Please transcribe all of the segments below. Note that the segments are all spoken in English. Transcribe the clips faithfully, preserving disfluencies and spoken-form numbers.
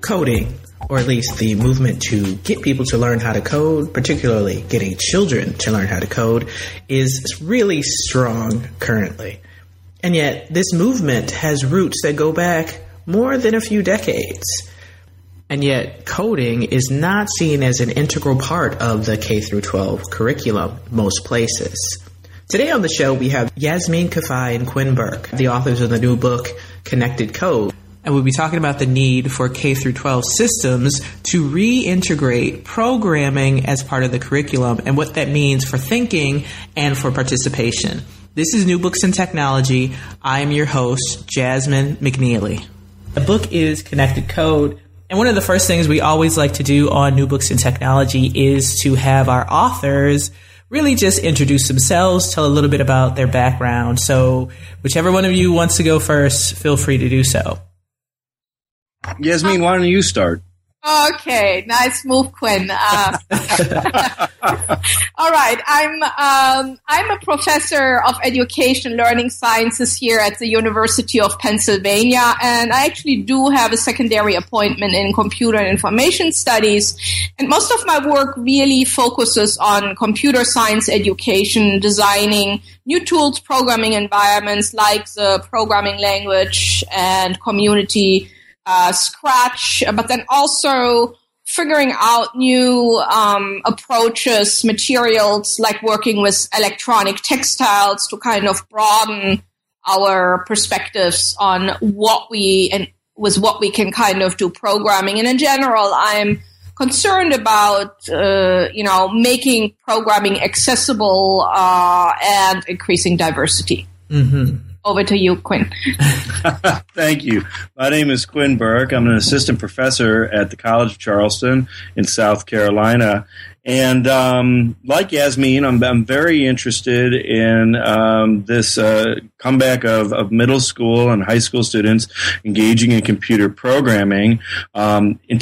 Coding, or at least the movement to get people to learn how to code, particularly getting children to learn how to code, is really strong currently. And yet, this movement has roots that go back more than a few decades. And yet, coding is not seen as an integral part of the K through twelve curriculum most places. Today on the show, we have Yasmin Kafai and Quinn Burke, the authors of the new book, Connected Code. And we'll be talking about the need for K through twelve systems to reintegrate programming as part of the curriculum and what that means for thinking and for participation. This is New Books in Technology. I am your host, Jasmine McNeely. The book is Connected Code. And one of the first things we always like to do on New Books in Technology is to have our authors really just introduce themselves, tell a little bit about their background. So whichever one of you wants to go first, feel free to do so. Yasmin, why don't you start? Okay, nice move, Quinn. Uh, all right, I'm um, I'm a professor of education learning sciences here at the University of Pennsylvania, and I actually do have a secondary appointment in computer and information studies. And most of my work really focuses on computer science education, designing new tools, programming environments like the programming language and community Uh, Scratch, but then also figuring out new um, approaches, materials like working with electronic textiles to kind of broaden our perspectives on what we and with what we can kind of do programming. And in general, I'm concerned about uh, you know making programming accessible uh, and increasing diversity. Mm-hmm. Over to you, Quinn. Thank you. My name is Quinn Burke. I'm an assistant professor at the College of Charleston in South Carolina. And um, like Yasmin, I'm, I'm very interested in um, this uh, comeback of, of middle school and high school students engaging in computer programming. Um, in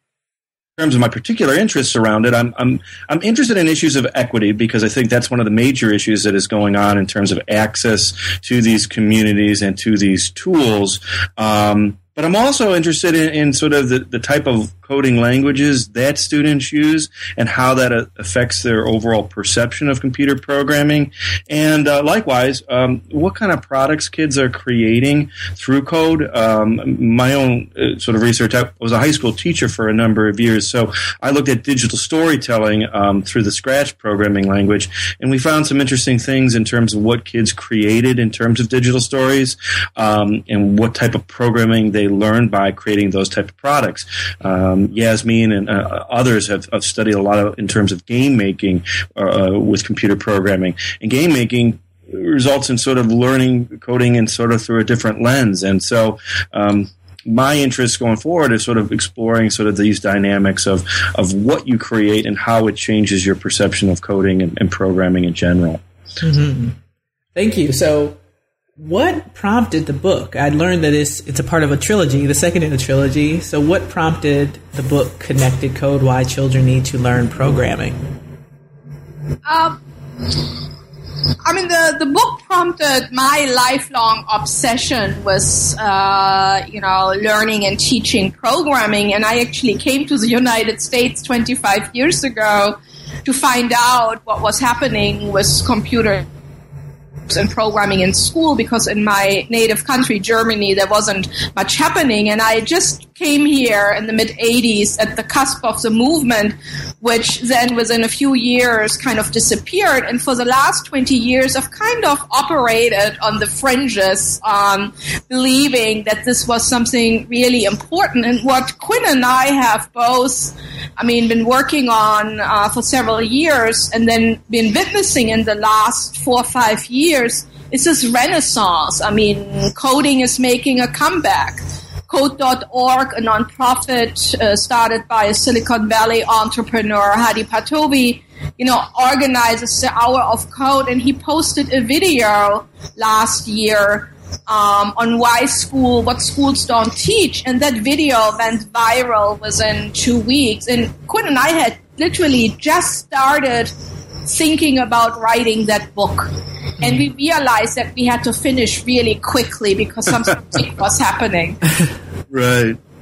In terms of my particular interests around it, I'm I'm I'm interested in issues of equity because I think that's one of the major issues that is going on in terms of access to these communities and to these tools. Um, but I'm also interested in, in sort of the, the type of coding languages that students use and how that uh, affects their overall perception of computer programming. And uh, likewise, um, what kind of products kids are creating through code. Um, my own uh, sort of research, I was a high school teacher for a number of years, so I looked at digital storytelling um, through the Scratch programming language, and we found some interesting things in terms of what kids created in terms of digital stories um, and what type of programming they learned by creating those type of products. Um, Yasmin and uh, others have, have studied a lot of in terms of game making uh, with computer programming. And game making results in sort of learning coding and sort of through a different lens. And so um, my interest going forward is sort of exploring sort of these dynamics of, of what you create and how it changes your perception of coding and, and programming in general. Mm-hmm. Thank you. So what prompted the book? I learned that it's it's a part of a trilogy, the second in the trilogy. So what prompted the book Connected Code, Why Children Need to Learn Programming? Um, I mean, the, the book prompted my lifelong obsession with, uh, you know, learning and teaching programming. And I actually came to the United States twenty-five years ago to find out what was happening with computer and programming in school, because in my native country, Germany, there wasn't much happening. And I just came here in the mid eighties at the cusp of the movement, which then within a few years kind of disappeared. And for the last twenty years, I've kind of operated on the fringes, um, believing that this was something really important. And what Quinn and I have both, I mean, been working on uh, for several years and then been witnessing in the last four or five years is this renaissance. I mean, coding is making a comeback. Code dot org, a nonprofit uh, started by a Silicon Valley entrepreneur, Hadi Patovi, you know, organizes the Hour of Code, and he posted a video last year um, on why school, what schools don't teach, and that video went viral within two weeks. And Quinn and I had literally just started thinking about writing that book. And we realized that we had to finish really quickly because something was happening. Right.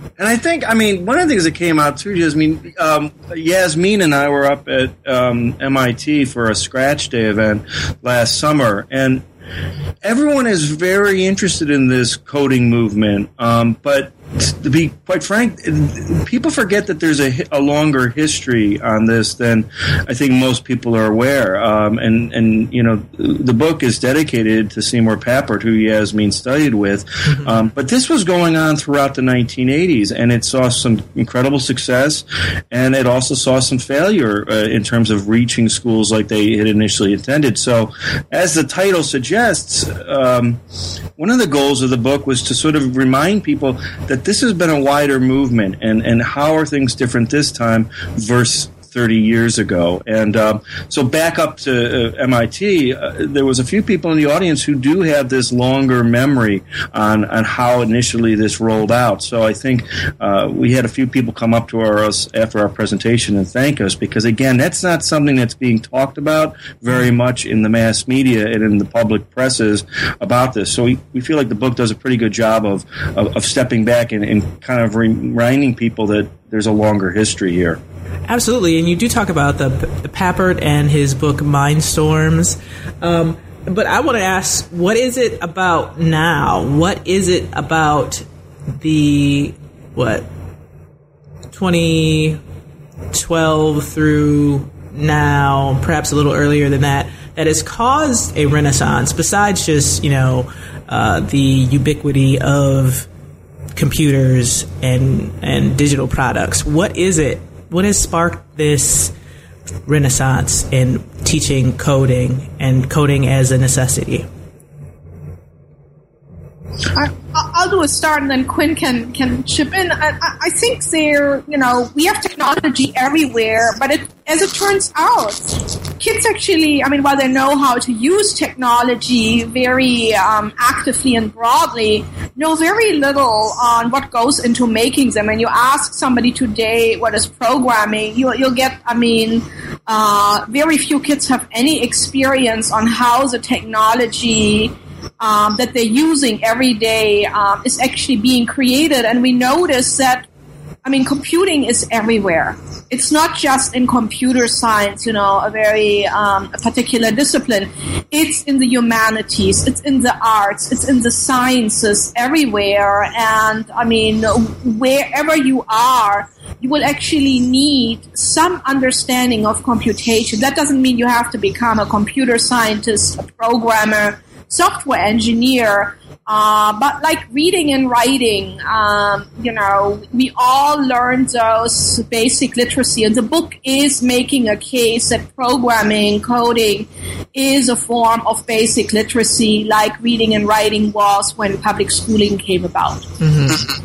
And I think, I mean, one of the things that came out too, Yasmeen, um, Yasmeen and I were up at um, M I T for a Scratch Day event last summer, and everyone is very interested in this coding movement, um, but to be quite frank, people forget that there's a, a longer history on this than I think most people are aware. Um, and, and, you know, the book is dedicated to Seymour Papert, who Yasmeen studied with. Mm-hmm. Um, but this was going on throughout the nineteen eighties, and it saw some incredible success, and it also saw some failure uh, in terms of reaching schools like they had initially intended. So, as the title suggests, um, one of the goals of the book was to sort of remind people that this has been a wider movement, and, and how are things different this time versus thirty years ago. And um, so back up to uh, M I T, uh, there was a few people in the audience who do have this longer memory on, on how initially this rolled out. So I think uh, we had a few people come up to our, us after our presentation and thank us, because, again, that's not something that's being talked about very much in the mass media and in the public presses about this. So we, we feel like the book does a pretty good job of, of, of stepping back and, and kind of reminding people that there's a longer history here. Absolutely, and you do talk about the, the Papert and his book Mindstorms, um, but I want to ask, what is it about now? What is it about the, what, twenty twelve through now, perhaps a little earlier than that, that has caused a renaissance, besides just, you know, uh, the ubiquity of computers and and digital products? What is it? What has sparked this renaissance in teaching coding and coding as a necessity? I, I'll do a start, and then Quinn can, can chip in. I, I think there, you know, we have technology everywhere, but it, as it turns out, kids actually, I mean, while they know how to use technology very um, actively and broadly, know very little on what goes into making them. And you ask somebody today what is programming, you, you'll get, I mean, uh, very few kids have any experience on how the technology Um, that they're using every day um, is actually being created. And we notice that, I mean, computing is everywhere. It's not just in computer science, you know, a very um, a particular discipline. It's in the humanities, it's in the arts, it's in the sciences, everywhere. And, I mean, wherever you are, you will actually need some understanding of computation. That doesn't mean you have to become a computer scientist, a programmer, software engineer, uh, but like reading and writing, um, you know, we all learn those basic literacy. And the book is making a case that programming, coding is a form of basic literacy, like reading and writing was when public schooling came about. Mm-hmm.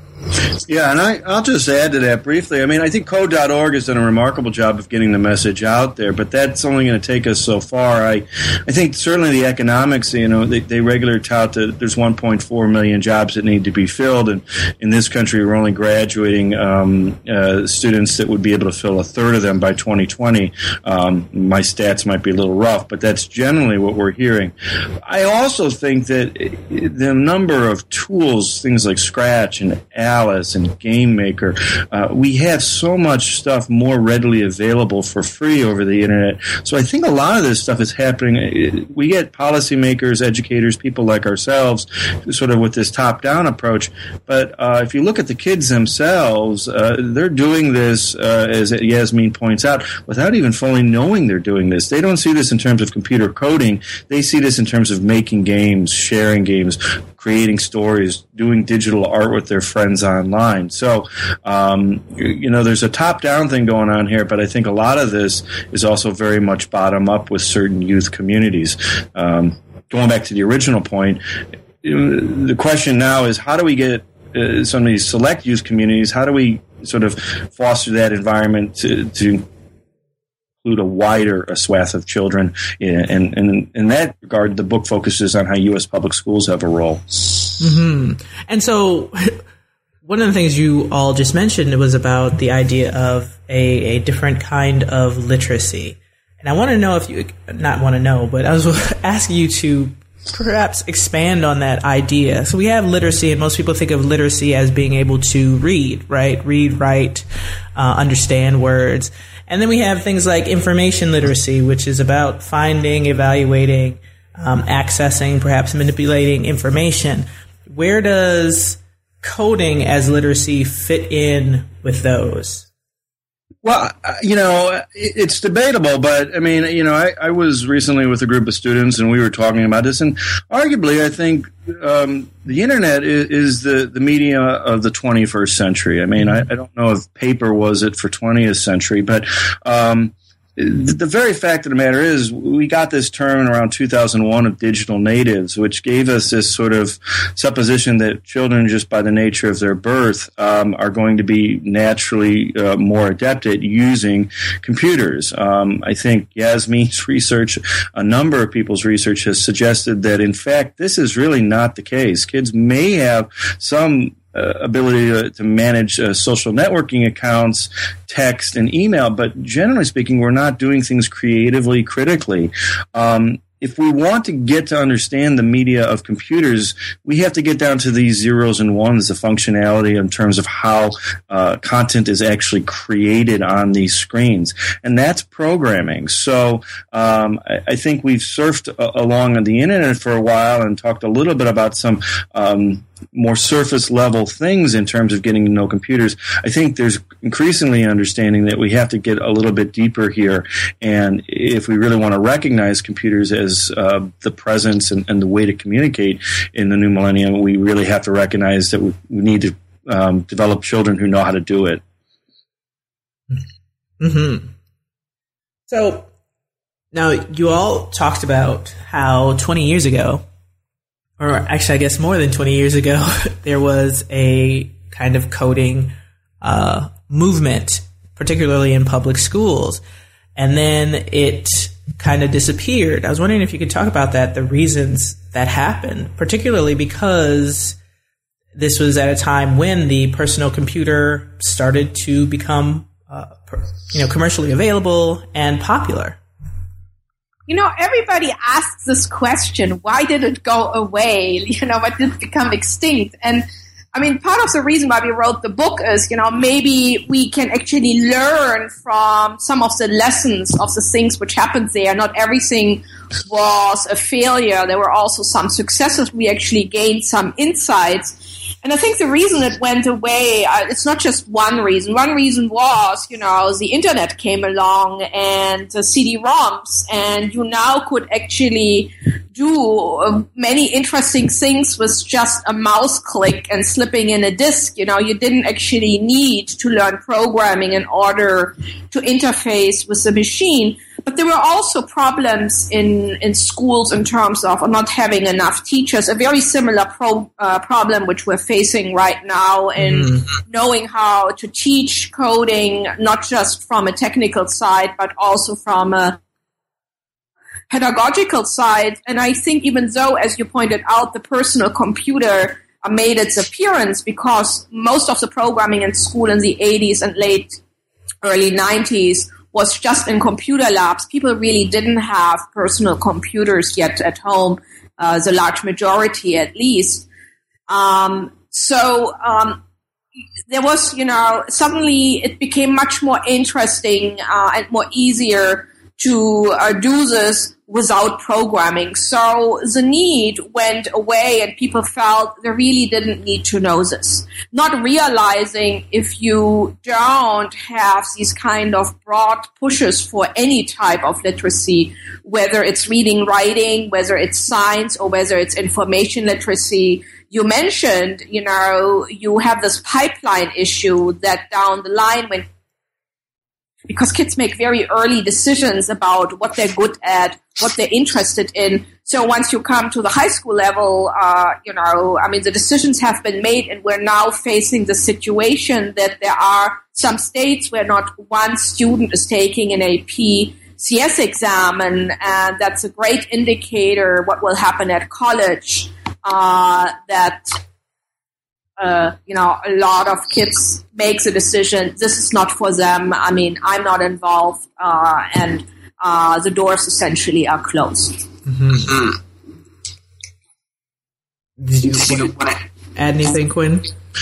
Yeah, and I, I'll just add to that briefly. I mean, I think code dot org has done a remarkable job of getting the message out there, but that's only going to take us so far. I, I think certainly the economics, you know, they, they regularly tout that there's one point four million jobs that need to be filled, and in this country we're only graduating um, uh, students that would be able to fill a third of them by twenty twenty. Um, my stats might be a little rough, but that's generally what we're hearing. I also think that the number of tools, things like Scratch and Alice and Game Maker, uh, we have so much stuff more readily available for free over the internet. So I think a lot of this stuff is happening. We get policymakers, educators, people like ourselves, sort of with this top-down approach. But uh, if you look at the kids themselves, uh, they're doing this, uh, as Yasmeen points out, without even fully knowing they're doing this. They don't see this in terms of computer coding. They see this in terms of making games, sharing games, creating stories, doing digital art with their friends online. So, um, you know, there's a top-down thing going on here, but I think a lot of this is also very much bottom-up with certain youth communities. Um, going back to the original point, the question now is how do we get uh, some of these select youth communities, how do we sort of foster that environment to, to include a wider a swath of children? And, and in that regard, the book focuses on how U S public schools have a role. Mm-hmm. And so one of the things you all just mentioned was about the idea of a, a different kind of literacy. And I want to know if you, not want to know, but I was asking you to perhaps expand on that idea? So we have literacy, and most people think of literacy as being able to read, right? Read, write, uh, understand words. And then we have things like information literacy, which is about finding, evaluating, um, accessing, perhaps manipulating information. Where does coding as literacy fit in with those? Well, you know, it's debatable, but I mean, you know, I, I was recently with a group of students and we were talking about this, and arguably I think um, the internet is, is the, the media of the twenty-first century. I mean, I, I don't know if paper was it for twentieth century, but um, the very fact of the matter is we got this term around two thousand one of digital natives, which gave us this sort of supposition that children, just by the nature of their birth, um, are going to be naturally uh, more adept at using computers. Um, I think Yasmin's research, a number of people's research, has suggested that, in fact, this is really not the case. Kids may have some Uh, ability to, to manage uh, social networking accounts, text, and email, but generally speaking, we're not doing things creatively, critically. Um, if we want to get to understand the media of computers, we have to get down to these zeros and ones, the functionality in terms of how uh, content is actually created on these screens. And that's programming. So um, I, I think we've surfed a- along on the internet for a while and talked a little bit about some um, more surface level things in terms of getting to know computers. I think there's increasingly understanding that we have to get a little bit deeper here. And if we really want to recognize computers as uh, the presence and, and the way to communicate in the new millennium, we really have to recognize that we, we need to um, develop children who know how to do it. Mm-hmm. So now you all talked about how twenty years ago, or actually, I guess more than twenty years ago, there was a kind of coding uh, movement, particularly in public schools. And then it kind of disappeared. I was wondering if you could talk about that, the reasons that happened, particularly because this was at a time when the personal computer started to become, uh, you know, commercially available and popular. You know, everybody asks this question, why did it go away? You know, why did it become extinct? And I mean, part of the reason why we wrote the book is, you know, maybe we can actually learn from some of the lessons of the things which happened there. Not everything was a failure. There were also some successes. We actually gained some insights. And I think the reason it went away, uh, it's not just one reason. One reason was, you know, the internet came along and the C D ROMs, and you now could actually do uh, many interesting things with just a mouse click and slipping in a disk. You know, you didn't actually need to learn programming in order to interface with the machine. But there were also problems in, in schools in terms of not having enough teachers, a very similar pro, uh, problem which we're facing right now in mm. knowing how to teach coding, not just from a technical side, but also from a pedagogical side. And I think even though, as you pointed out, the personal computer made its appearance because most of the programming in school in the eighties and late early nineties was just in computer labs. People really didn't have personal computers yet at home, uh, the large majority at least. Um, so um, there was, you know, suddenly it became much more interesting uh, and more easier to uh, do this without programming. So the need went away and people felt they really didn't need to know this. Not realizing if you don't have these kind of broad pushes for any type of literacy, whether it's reading, writing, whether it's science, or whether it's information literacy. You mentioned, you know, you have this pipeline issue that down the line when because kids make very early decisions about what they're good at, what they're interested in. So once you come to the high school level, uh, you know, I mean, the decisions have been made and we're now facing the situation that there are some states where not one student is taking an A P C S exam, and, and that's a great indicator what will happen at college, uh, that Uh, you know, a lot of kids make the decision, this is not for them. I mean, I'm not involved, uh, and uh, the doors essentially are closed. Mm-hmm. Did you want to add anything, Quinn?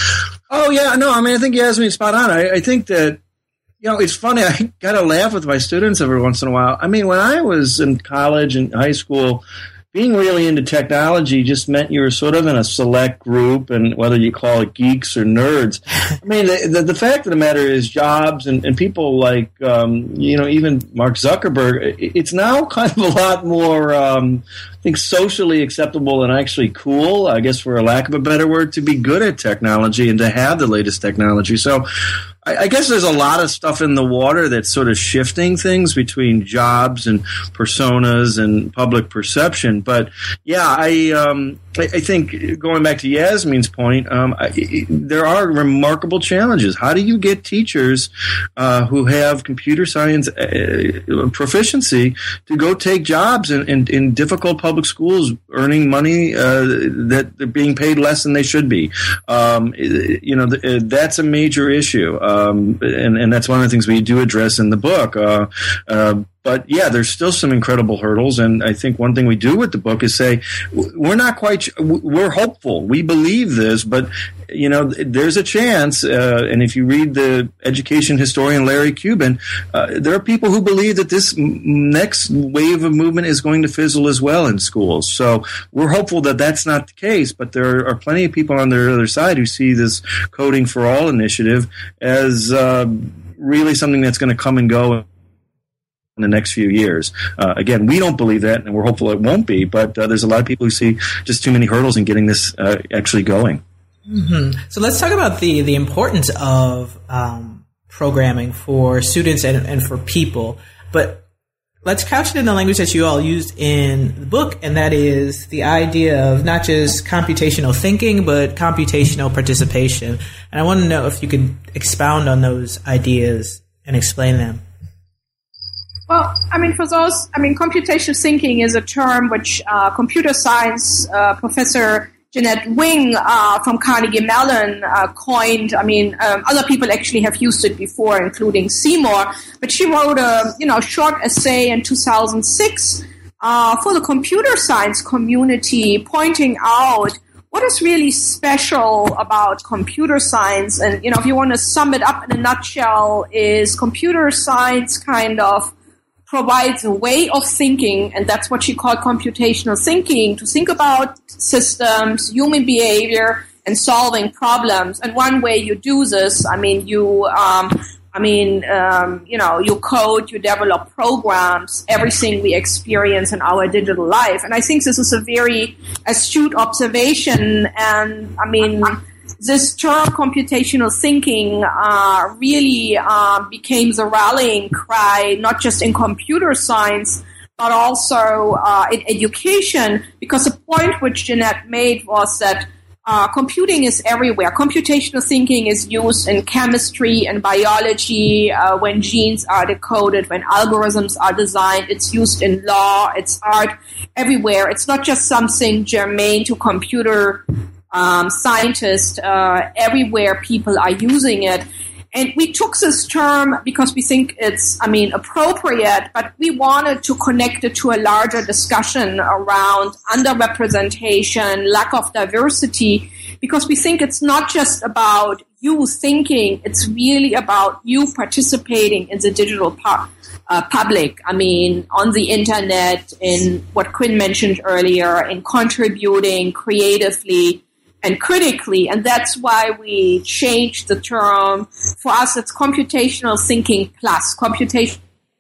Oh, yeah, no, I mean, I think Yasmin's spot on. I, I think that, you know, it's funny. I got to laugh with my students every once in a while. I mean, when I was in college and high school, being really into technology just meant you were sort of in a select group, and whether you call it geeks or nerds. I mean, the, the, the fact of the matter is jobs and, and people like, um, you know, even Mark Zuckerberg, it's now kind of a lot more, um, I think, socially acceptable and actually cool, I guess for a lack of a better word, to be good at technology and to have the latest technology. So I guess there's a lot of stuff in the water that's sort of shifting things between jobs and personas and public perception. But yeah, I um, I, I think going back to Yasmin's point, um, I, there are remarkable challenges. How do you get teachers uh, who have computer science uh, proficiency to go take jobs in, in, in difficult public schools, earning money uh, that they're being paid less than they should be? Um, you know, th- that's a major issue. Um, and, and that's one of the things we do address in the book. Uh, uh, but yeah, there's still some incredible hurdles. And I think one thing we do with the book is say, we're not quite, we're hopeful. We believe this, but you know, there's a chance. Uh, and if you read the education historian Larry Cuban, uh, there are people who believe that this next wave of movement is going to fizzle as well in schools. So we're hopeful that that's not the case, but there are plenty of people on the other side who see this Coding for All initiative as uh, really something that's going to come and go in the next few years. Uh, again, we don't believe that, and we're hopeful it won't be, but uh, there's a lot of people who see just too many hurdles in getting this uh, actually going. Mm-hmm. So let's talk about the, the importance of um, programming for students and, and for people, but let's couch it in the language that you all used in the book, and that is the idea of not just computational thinking, but computational participation. And I want to know if you could expound on those ideas and explain them. Well, I mean, for those, I mean, computational thinking is a term which uh, computer science uh, professor Jeanette Wing uh, from Carnegie Mellon uh, coined. I mean, um, other people actually have used it before, including Seymour. But she wrote a, you know, short essay in two thousand six uh, for the computer science community, pointing out what is really special about computer science. And, you know, if you want to sum it up in a nutshell, is computer science kind of provides a way of thinking, and that's what she called computational thinking, to think about systems, human behavior, and solving problems. And one way you do this, I mean, you, um, I mean, um, you know, you code, you develop programs, everything we experience in our digital life. And I think this is a very astute observation. And I mean, this term computational thinking uh, really uh, became the rallying cry, not just in computer science, but also uh, in education, because the point which Jeanette made was that uh, computing is everywhere. Computational thinking is used in chemistry and biology, uh, when genes are decoded, when algorithms are designed. It's used in law, it's art, everywhere. It's not just something germane to computer Um, scientists, uh, everywhere people are using it. And we took this term because we think it's, I mean, appropriate, but we wanted to connect it to a larger discussion around underrepresentation, lack of diversity, because we think it's not just about you thinking, it's really about you participating in the digital pu- uh, public. I mean, on the internet, in what Quinn mentioned earlier, in contributing creatively and critically, and that's why we changed the term. For us, it's computational thinking plus. Computational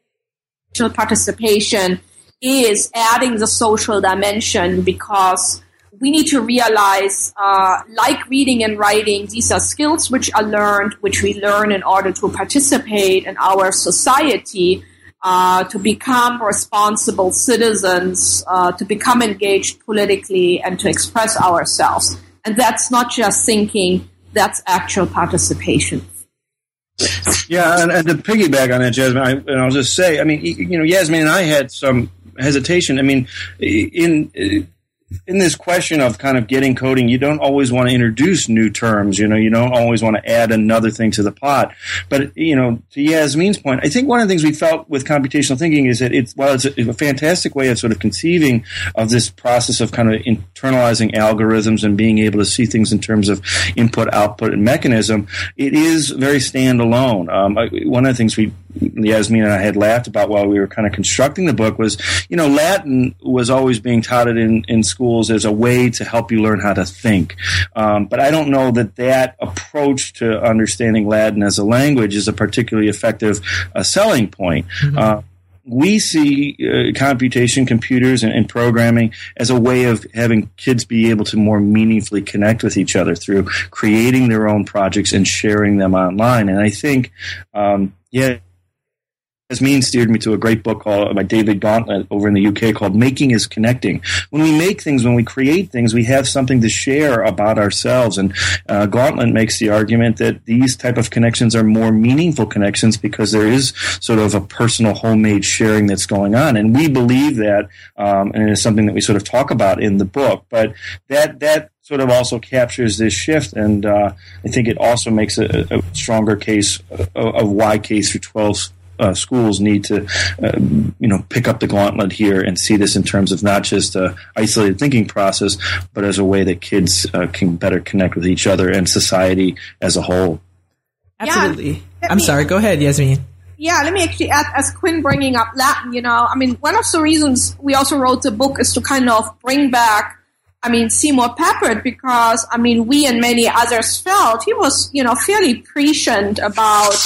participation is adding the social dimension, because we need to realize, uh, like reading and writing, these are skills which are learned, which we learn in order to participate in our society, uh, to become responsible citizens, uh, to become engaged politically, and to express ourselves. And that's not just thinking, that's actual participation. Yeah, and, and to piggyback on that, Jasmine, I, and I'll just say, I mean, you know, Yasmin and I had some hesitation. I mean, in in this question of kind of getting coding, you don't always want to introduce new terms. You know, you don't always want to add another thing to the pot. But, you know, to Yasmin's point, I think one of the things we felt with computational thinking is that it's, while it's a, a fantastic way of sort of conceiving of this process of kind of internalizing algorithms and being able to see things in terms of input, output, and mechanism, it is very standalone. Um, one of the things we, Yasmin and I had laughed about while we were kind of constructing the book was, you know, Latin was always being touted in, in schools as a way to help you learn how to think. Um, but I don't know that that approach to understanding Latin as a language is a particularly effective uh, selling point. Mm-hmm. Uh, we see uh, computation, computers, and, and programming as a way of having kids be able to more meaningfully connect with each other through creating their own projects and sharing them online. And I think, um, yeah, Yasmin steered me to a great book called, by David Gauntlet over in the U K called Making is Connecting. When we make things, when we create things, we have something to share about ourselves. And uh, Gauntlet makes the argument that these type of connections are more meaningful connections because there is sort of a personal homemade sharing that's going on. And we believe that, um, and it's something that we sort of talk about in the book. But that that sort of also captures this shift, and uh, I think it also makes a, a stronger case of, of why K through twelve Uh, schools need to, uh, you know, pick up the gauntlet here and see this in terms of not just a isolated thinking process, but as a way that kids uh, can better connect with each other and society as a whole. Absolutely. Yeah, I'm me, sorry. Go ahead, Yasmin. Yeah, let me actually add, as Quinn bringing up Latin, you know, I mean, one of the reasons we also wrote the book is to kind of bring back, I mean, Seymour Papert, because, I mean, we and many others felt he was, you know, fairly prescient about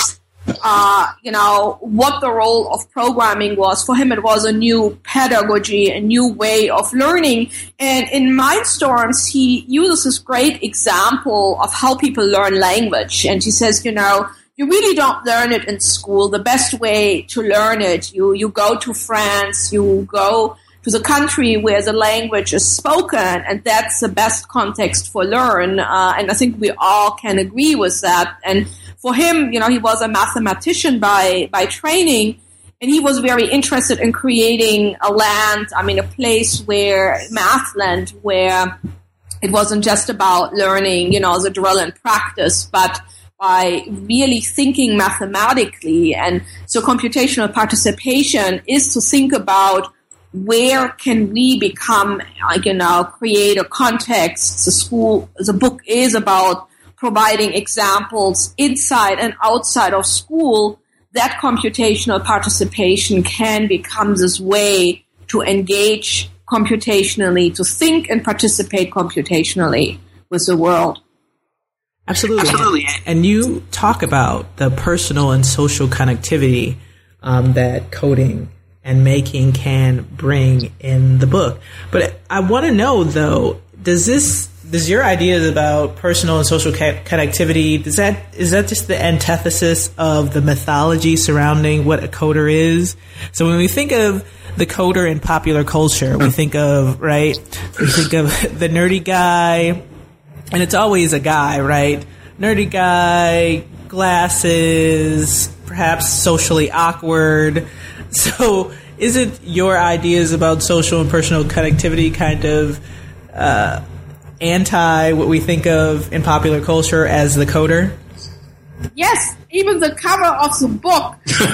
Uh, you know, what the role of programming was. For him, it was a new pedagogy, a new way of learning. And in Mindstorms, he uses this great example of how people learn language. And he says, you know, you really don't learn it in school. The best way to learn it, you, you go to France, you go to the country where the language is spoken, and that's the best context for learn. Uh, and I think we all can agree with that. And for him, you know, he was a mathematician by, by training, and he was very interested in creating a land, I mean, a place where, math land, where it wasn't just about learning, you know, the drill and practice, but by really thinking mathematically. And so computational participation is to think about where can we become, like, you know, create a context. The school, the book is about providing examples inside and outside of school. That computational participation can become this way to engage computationally, to think and participate computationally with the world. Absolutely. Absolutely. And you talk about the personal and social connectivity um, that coding and making can bring in the book. But I want to know, though, does this, does your ideas about personal and social ca- connectivity, does that, is that just the antithesis of the mythology surrounding what a coder is? So when we think of the coder in popular culture, we think of, right, we think of the nerdy guy, and it's always a guy, right? Nerdy guy, glasses, perhaps socially awkward. So is it your ideas about social and personal connectivity kind of uh, anti what we think of in popular culture as the coder? Yes, even the cover of the book.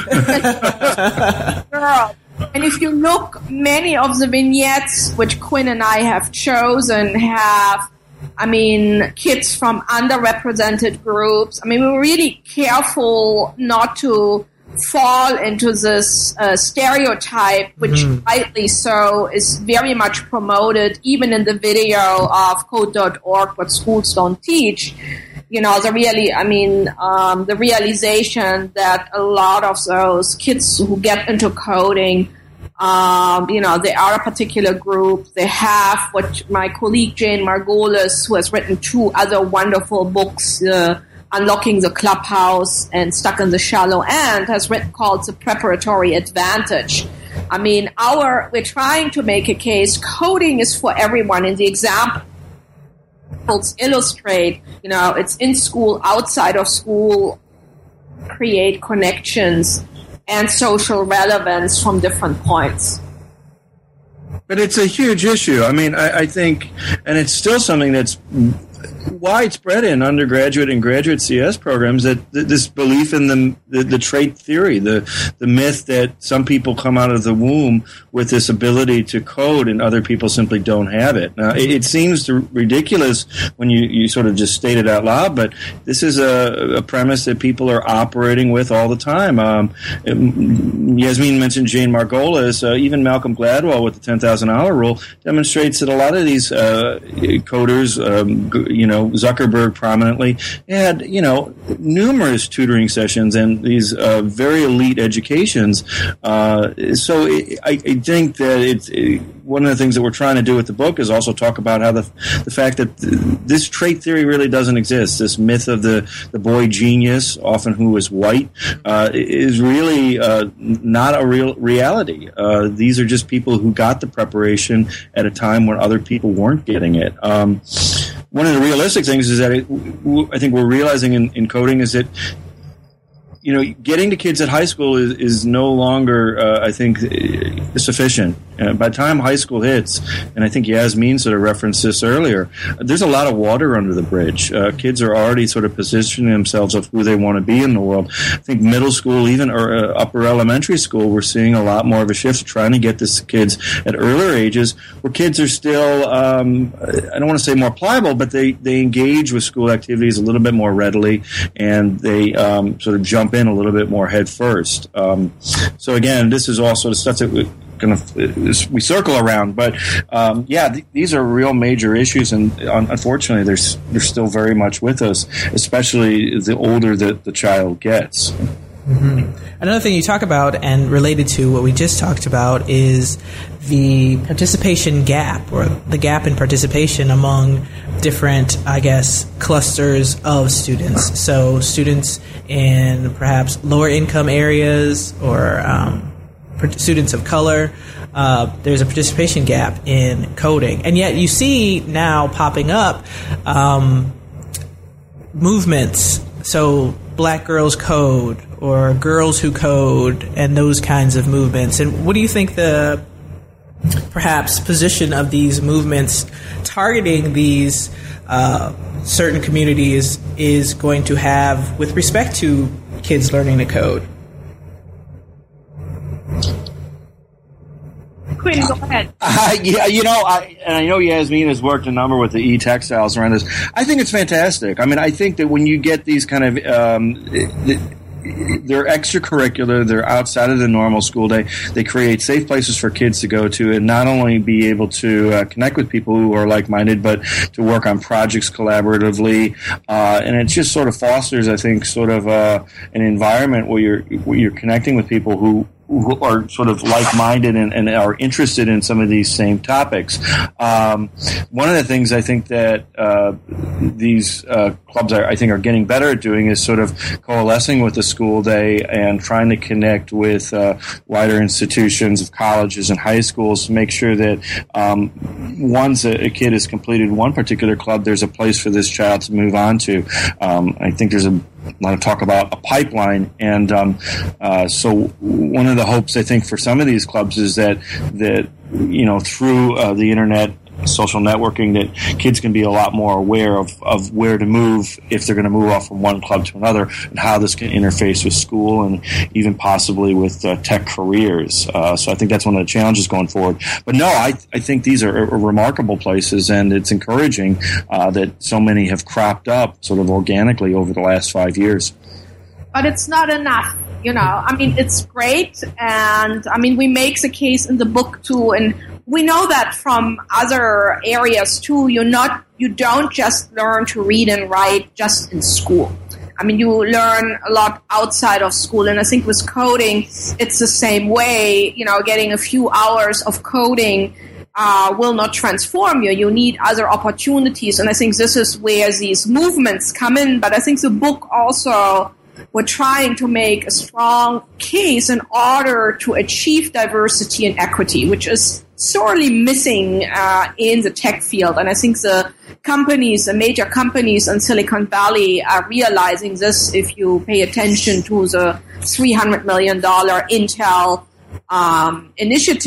Girl. And if you look, many of the vignettes which Quinn and I have chosen have, I mean, kids from underrepresented groups. I mean, we're really careful not to fall into this uh, stereotype, which mm-hmm. rightly so is very much promoted, even in the video of code dot org, What Schools Don't Teach. You know, the really, I mean, um, the realization that a lot of those kids who get into coding, um, you know, they are a particular group. They have what my colleague Jane Margolis, who has written two other wonderful books, uh, Unlocking the Clubhouse and Stuck in the Shallow End, has written called The Preparatory Advantage. I mean, our, we're trying to make a case. Coding is for everyone. In the example, illustrate, you know, it's in school, outside of school, create connections and social relevance from different points. But it's a huge issue. I mean, I, I think, and it's still something that's widespread in undergraduate and graduate C S programs, that th- this belief in the, the the trait theory, the the myth that some people come out of the womb with this ability to code and other people simply don't have it. Now, it, it seems to ridiculous when you, you sort of just state it out loud, but this is a, a premise that people are operating with all the time. Um, Yasmin mentioned Jane Margolis. Uh, even Malcolm Gladwell with the ten thousand hour rule demonstrates that a lot of these uh, coders, um, you know, Zuckerberg prominently, had, you know, numerous tutoring sessions and these uh, very elite educations. Uh, so it, I, I think that it's it, one of the things that we're trying to do with the book is also talk about how the the fact that th- this trait theory really doesn't exist. This myth of the, the boy genius, often who is white, uh, is really uh, not a real reality. Uh, these are just people who got the preparation at a time when other people weren't getting it. Um, one of the realistic things is that it, w- I think we're realizing in, in coding is that, you know, getting to kids at high school is, is no longer, uh, I think, uh, sufficient. Uh, by the time high school hits, and I think Yasmin sort of referenced this earlier, there's a lot of water under the bridge. Uh, kids are already sort of positioning themselves of who they want to be in the world. I think middle school, even or uh, upper elementary school, we're seeing a lot more of a shift trying to get this to kids at earlier ages, where kids are still, um, I don't want to say more pliable, but they, they engage with school activities a little bit more readily, and they um, sort of jump in a little bit more head first. Um, so again, this is all sort of stuff that we kind of we circle around, but um, yeah, th- these are real major issues, and un- unfortunately, they're they're still very much with us, especially the older that the child gets. Mm-hmm. Another thing you talk about, and related to what we just talked about, is the participation gap, or the gap in participation among different, I guess, clusters of students. So students in perhaps lower income areas, or um, students of color, uh, there's a participation gap in coding. And yet you see now popping up um, movements, so Black Girls Code, or Girls Who Code, and those kinds of movements. And what do you think the perhaps position of these movements targeting these uh, certain communities is going to have with respect to kids learning to code? Quinn, go ahead. Uh, yeah, you know, I, and I know Yasmin has worked a number with the e-textiles around this. I think it's fantastic. I mean, I think that when you get these kind of, um, they're extracurricular, they're outside of the normal school day, they create safe places for kids to go to and not only be able to uh, connect with people who are like-minded, but to work on projects collaboratively. Uh, and it just sort of fosters, I think, sort of uh, an environment where you're, where you're connecting with people who who are sort of like-minded and, and are interested in some of these same topics. Um, one of the things I think that uh, these uh, clubs are, I think are getting better at doing is sort of coalescing with the school day and trying to connect with uh, wider institutions of colleges and high schools to make sure that um, once a, a kid has completed one particular club, there's a place for this child to move on to. Um, I think there's a a lot of talk about a pipeline, and um, uh, so one of the hopes I think for some of these clubs is that that you know through uh, the internet, social networking, that kids can be a lot more aware of, of where to move if they're going to move off from one club to another, and how this can interface with school and even possibly with uh, tech careers. Uh, so I think that's one of the challenges going forward. But no, I I think these are, are remarkable places, and it's encouraging uh, that so many have cropped up sort of organically over the last five years. But it's not enough. You know, I mean, it's great, and I mean, we make the case in the book too, and we know that from other areas too. You're not, you don't just learn to read and write just in school. I mean, you learn a lot outside of school, and I think with coding, it's the same way. You know, getting a few hours of coding uh, will not transform you. You need other opportunities, and I think this is where these movements come in. But I think the book also, we're trying to make a strong case in order to achieve diversity and equity, which is sorely missing uh, in the tech field. And I think the companies, the major companies in Silicon Valley are realizing this if you pay attention to the three hundred million dollars Intel um, initiative.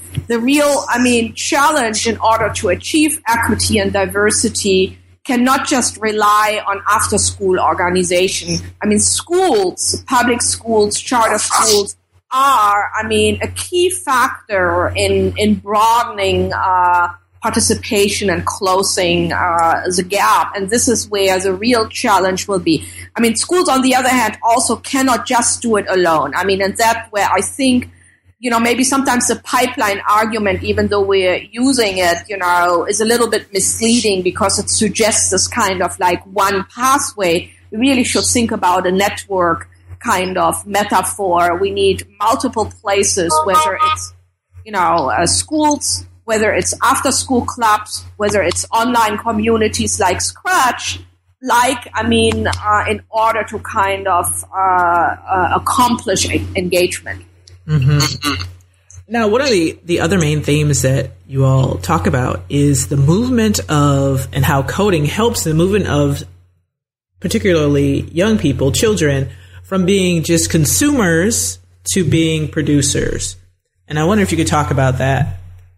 the real, I mean, challenge in order to achieve equity and diversity cannot just rely on after-school organization. I mean, schools, public schools, charter schools are, I mean, a key factor in, in broadening uh, participation and closing uh, the gap. And this is where the real challenge will be. I mean, schools, on the other hand, also cannot just do it alone. I mean, and that's where I think, you know, maybe sometimes the pipeline argument, even though we're using it, you know, is a little bit misleading because it suggests this kind of like one pathway. We really should think about a network kind of metaphor. We need multiple places, whether it's, you know, uh, schools, whether it's after-school clubs, whether it's online communities like Scratch, like, I mean, uh, in order to kind of uh, uh, accomplish a- engagement. Mm-hmm. Now, one of the, the other main themes that you all talk about is the movement of, and how coding helps the movement of particularly young people, children, from being just consumers to being producers. And I wonder if you could talk about that.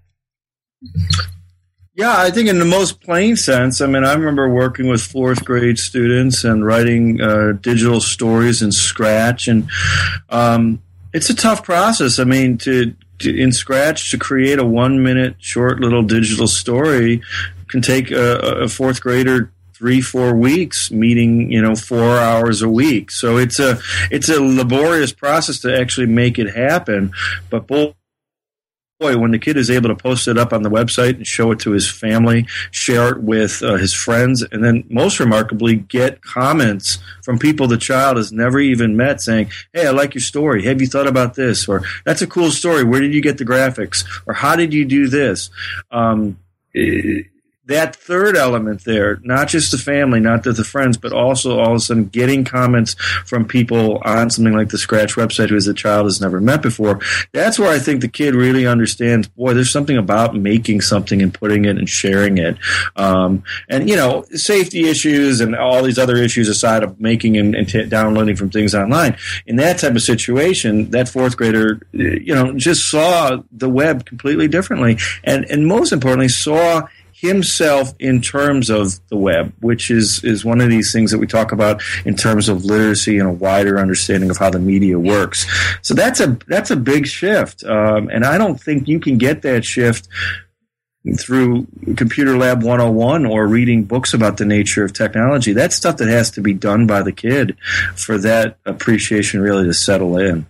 Yeah, I think in the most plain sense, I mean, I remember working with fourth grade students and writing uh, digital stories in Scratch. And um, it's a tough process. I mean, to, to in Scratch, to create a one-minute short little digital story can take a, a fourth grader three, four weeks, meeting, you know, four hours a week. So it's a it's a laborious process to actually make it happen. But both Boy, when the kid is able to post it up on the website and show it to his family, share it with uh, his friends, and then most remarkably get comments from people the child has never even met saying, hey, I like your story. Have you thought about this? Or that's a cool story. Where did you get the graphics? Or how did you do this? Um, it, that third element there, not just the family, not just the friends, but also all of a sudden getting comments from people on something like the Scratch website who the child has never met before, that's where I think the kid really understands, boy, there's something about making something and putting it and sharing it. Um, and, you know, safety issues and all these other issues aside of making and, and t- downloading from things online, in that type of situation, that fourth grader, you know, just saw the web completely differently. And, and most importantly, saw himself in terms of the web, which is, is one of these things that we talk about in terms of literacy and a wider understanding of how the media works. So that's a that's a big shift, um, and I don't think you can get that shift through Computer Lab one oh one or reading books about the nature of technology. That's stuff that has to be done by the kid for that appreciation really to settle in.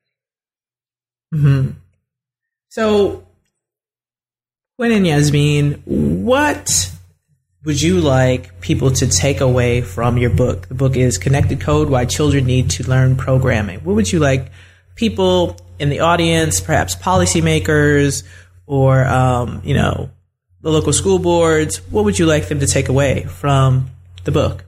Mm-hmm. So, Quinn and Yasmin, what would you like people to take away from your book? The book is Connected Code, Why Children Need to Learn Programming. What would you like people in the audience, perhaps policymakers or, um, you know, the local school boards, what would you like them to take away from the book?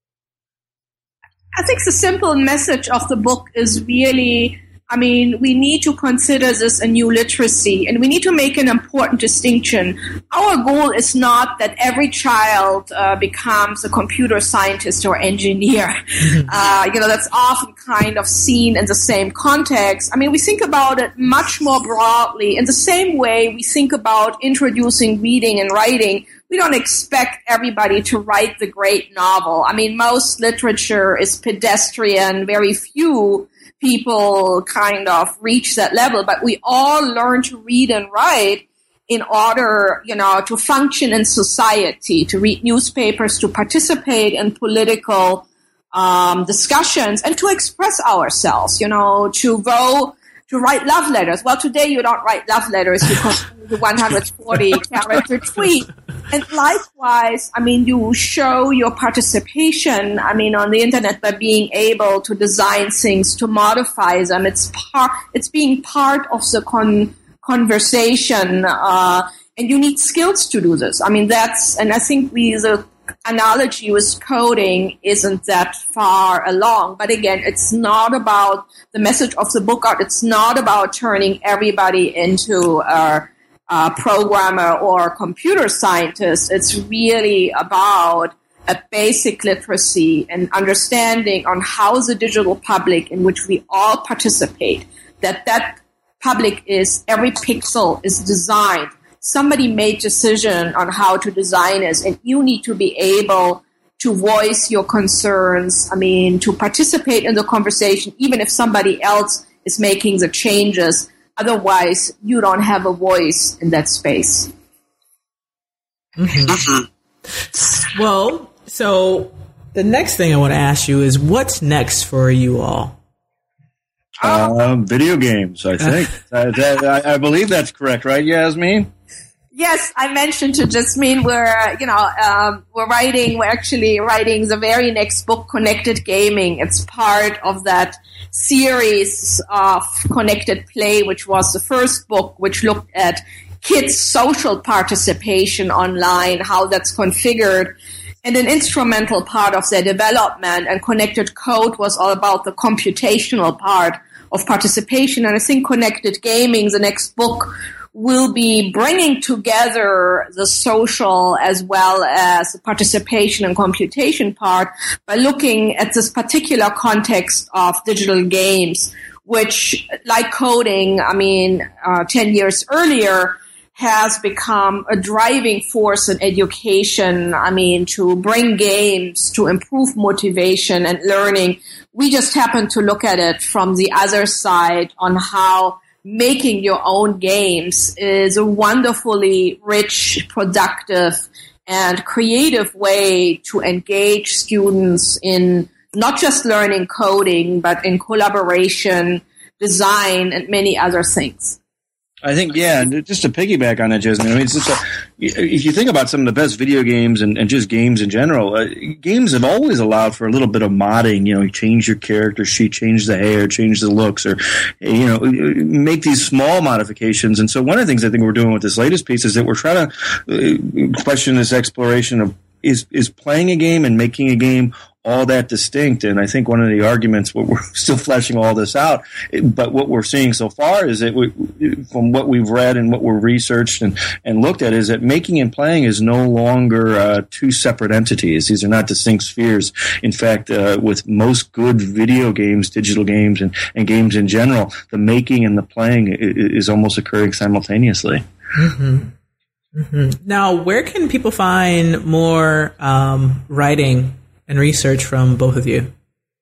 I think the simple message of the book is really, I mean, we need to consider this a new literacy, and we need to make an important distinction. Our goal is not that every child uh, becomes a computer scientist or engineer. uh, you know, that's often kind of seen in the same context. I mean, we think about it much more broadly. In the same way we think about introducing reading and writing, we don't expect everybody to write the great novel. I mean, most literature is pedestrian, very few people kind of reach that level, but we all learn to read and write in order, you know, to function in society, to read newspapers, to participate in political um, discussions, and to express ourselves, you know, to vote, to write love letters. Well, today you don't write love letters because the one hundred forty character tweet. And likewise, I mean, you show your participation, I mean, on the internet by being able to design things, to modify them. It's part, it's being part of the con- conversation, uh, and you need skills to do this. I mean, that's, and I think we, the analogy with coding isn't that far along. But again, it's not about the message of the book art. It's not about turning everybody into a, a programmer or computer scientist. It's really about a basic literacy and understanding on how the digital public in which we all participate, that that public is every pixel is designed. Somebody made decision on how to design it, and you need to be able to voice your concerns. I mean, to participate in the conversation, even if somebody else is making the changes. Otherwise, you don't have a voice in that space. Mm-hmm. Well, so the next thing I want to ask you is, what's next for you all? Uh, video games, I think. uh, that, I, I believe that's correct, right, Yasmin? Yes, I mentioned to Jasmine we're, you know, um, we're writing, we're actually writing the very next book, Connected Gaming. It's part of that series of Connected Play, which was the first book, which looked at kids' social participation online, how that's configured, and an instrumental part of their development. And Connected Code was all about the computational part of participation. And I think Connected Gaming, the next book, will be bringing together the social as well as the participation and computation part by looking at this particular context of digital games, which, like coding, I mean, uh, ten years earlier, has become a driving force in education. I mean, to bring games to improve motivation and learning. We just happen to look at it from the other side on how making your own games is a wonderfully rich, productive, and creative way to engage students in not just learning coding, but in collaboration, design, and many other things. I think, yeah, and just to piggyback on that, Jasmine, I mean, it's just a, if you think about some of the best video games and, and just games in general, uh, games have always allowed for a little bit of modding. You know, you change your character sheet, change the hair, change the looks, or, you know, make these small modifications. And so one of the things I think we're doing with this latest piece is that we're trying to uh, question this exploration of is is playing a game and making a game all that distinct. And I think one of the arguments, what we're still fleshing all this out, but what we're seeing so far is that we, from what we've read and what we're researched and, and looked at, is that making and playing is no longer uh, two separate entities. These are not distinct spheres. In fact, uh, with most good video games, digital games, and, and games in general, the making and the playing is almost occurring simultaneously. Mm-hmm. Mm-hmm. Now, where can people find more um, writing and research from both of you?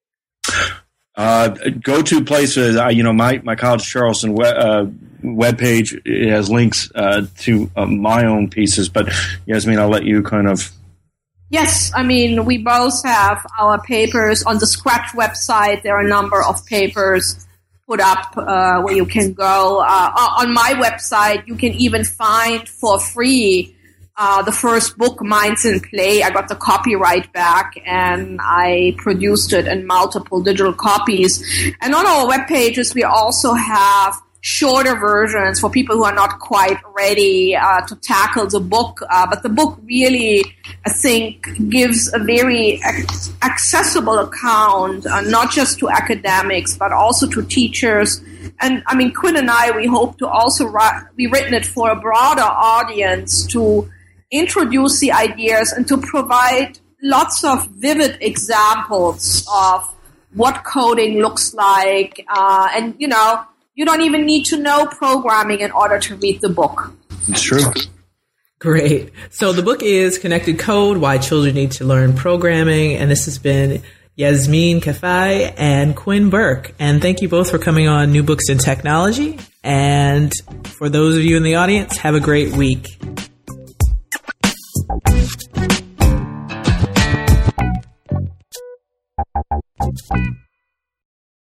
Uh, go-to places, uh, you know, my, my College of Charleston web, uh, webpage has links uh, to uh, my own pieces, but Yasmin, I'll let you kind of... Yes, I mean, we both have our papers on the Scratch website. There are a number of papers put up uh, where you can go. Uh, on my website, you can even find for free Uh, the first book, Minds in Play. I got the copyright back and I produced it in multiple digital copies. And on our web pages, we also have shorter versions for people who are not quite ready uh, to tackle the book. Uh, but the book really, I think, gives a very ac- accessible account, uh, not just to academics, but also to teachers. And I mean, Quinn and I, we hope to also write, we written it for a broader audience to introduce the ideas and to provide lots of vivid examples of what coding looks like. Uh, and, you know, you don't even need to know programming in order to read the book. It's true. Great. So the book is Connected Code, Why Children Need to Learn Programming. And this has been Yasmin Kafai and Quinn Burke. And thank you both for coming on New Books in Technology. And for those of you in the audience, have a great week.